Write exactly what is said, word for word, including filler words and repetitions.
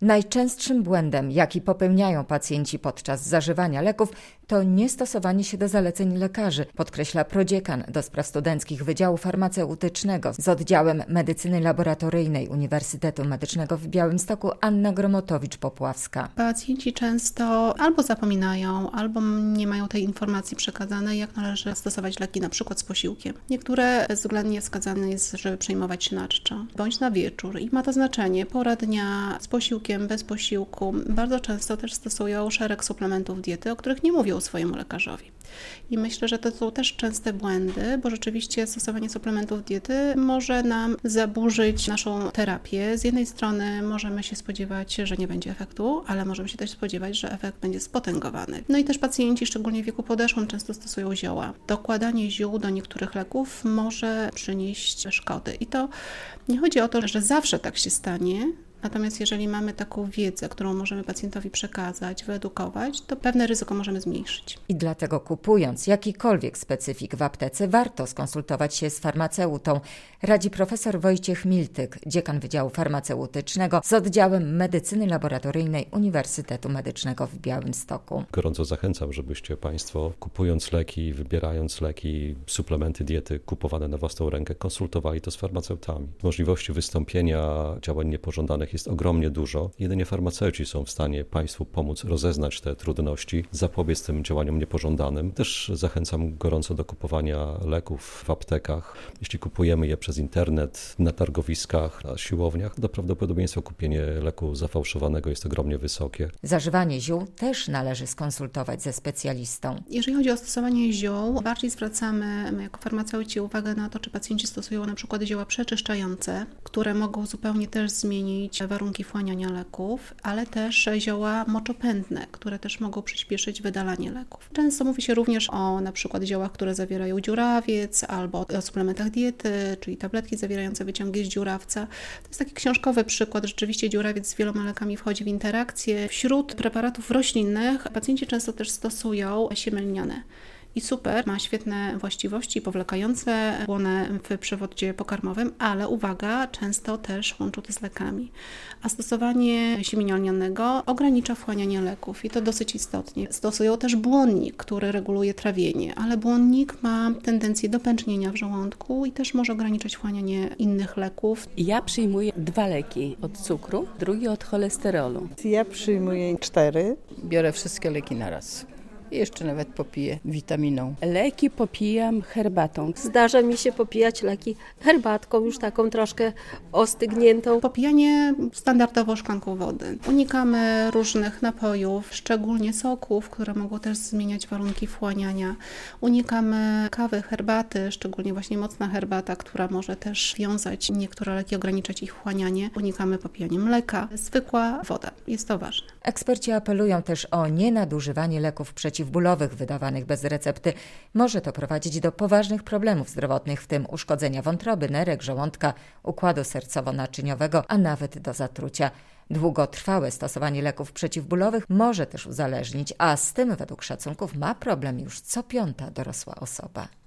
Najczęstszym błędem, jaki popełniają pacjenci podczas zażywania leków, to niestosowanie się do zaleceń lekarzy, podkreśla prodziekan do spraw studenckich Wydziału Farmaceutycznego z oddziałem medycyny laboratoryjnej Uniwersytetu Medycznego w Białymstoku Anna Gromotowicz-Popławska. Pacjenci często albo zapominają, albo nie mają tej informacji przekazanej, jak należy stosować leki na przykład z posiłkiem. Niektóre bezwzględnie wskazane jest, żeby przejmować się na czczo, bądź na wieczór i ma to znaczenie. Pora dnia, z posiłkiem, bez posiłku. Bardzo często też stosują szereg suplementów diety, o których nie mówią swojemu lekarzowi. I myślę, że to są też częste błędy, bo rzeczywiście stosowanie suplementów diety może nam zaburzyć naszą terapię. Z jednej strony możemy się spodziewać, że nie będzie efektu, ale możemy się też spodziewać, że efekt będzie spotęgowany. No i też pacjenci, szczególnie w wieku podeszłym, często stosują zioła. Dokładanie ziół do niektórych leków może przynieść szkody. I to nie chodzi o to, że zawsze tak się stanie. Natomiast jeżeli mamy taką wiedzę, którą możemy pacjentowi przekazać, wyedukować, to pewne ryzyko możemy zmniejszyć. I dlatego kupując jakikolwiek specyfik w aptece, warto skonsultować się z farmaceutą, radzi profesor Wojciech Miltyk, dziekan Wydziału Farmaceutycznego z oddziałem medycyny laboratoryjnej Uniwersytetu Medycznego w Białymstoku. Gorąco zachęcam, żebyście Państwo kupując leki, wybierając leki, suplementy diety kupowane na własną rękę, konsultowali to z farmaceutami. Możliwości wystąpienia działań niepożądanych jest ogromnie dużo. Jedynie farmaceuci są w stanie Państwu pomóc rozeznać te trudności, zapobiec tym działaniom niepożądanym. Też zachęcam gorąco do kupowania leków w aptekach. Jeśli kupujemy je przez internet, na targowiskach, na siłowniach, to prawdopodobieństwo kupienia leku zafałszowanego jest ogromnie wysokie. Zażywanie ziół też należy skonsultować ze specjalistą. Jeżeli chodzi o stosowanie ziół, bardziej zwracamy my jako farmaceuci uwagę na to, czy pacjenci stosują na przykład zioła przeczyszczające, które mogą zupełnie też zmienić warunki wchłaniania leków, ale też zioła moczopędne, które też mogą przyspieszyć wydalanie leków. Często mówi się również o na przykład ziołach, które zawierają dziurawiec, albo o suplementach diety, czyli tabletki zawierające wyciągi z dziurawca. To jest taki książkowy przykład. Rzeczywiście dziurawiec z wieloma lekami wchodzi w interakcję. Wśród preparatów roślinnych pacjenci często też stosują siemię lniane. I super, ma świetne właściwości powlekające błonę w przewodzie pokarmowym, ale uwaga, często też łączą to z lekami. A stosowanie siemienia lnianego ogranicza wchłanianie leków i to dosyć istotnie. Stosują też błonnik, który reguluje trawienie, ale błonnik ma tendencję do pęcznienia w żołądku i też może ograniczać wchłanianie innych leków. Ja przyjmuję dwa leki od cukru, drugi od cholesterolu. Ja przyjmuję cztery. Biorę wszystkie leki na raz. I jeszcze nawet popiję witaminą. Leki popijam herbatą. Zdarza mi się popijać leki herbatką, już taką troszkę ostygniętą. Popijanie standardowo szklanką wody. Unikamy różnych napojów, szczególnie soków, które mogą też zmieniać warunki wchłaniania. Unikamy kawy, herbaty, szczególnie właśnie mocna herbata, która może też wiązać niektóre leki, ograniczać ich wchłanianie. Unikamy popijania mleka. Zwykła woda. Jest to ważne. Eksperci apelują też o nienadużywanie leków przeciwbólowych wydawanych bez recepty. Może to prowadzić do poważnych problemów zdrowotnych, w tym uszkodzenia wątroby, nerek, żołądka, układu sercowo-naczyniowego, a nawet do zatrucia. Długotrwałe stosowanie leków przeciwbólowych może też uzależnić, a z tym według szacunków ma problem już co piąta dorosła osoba.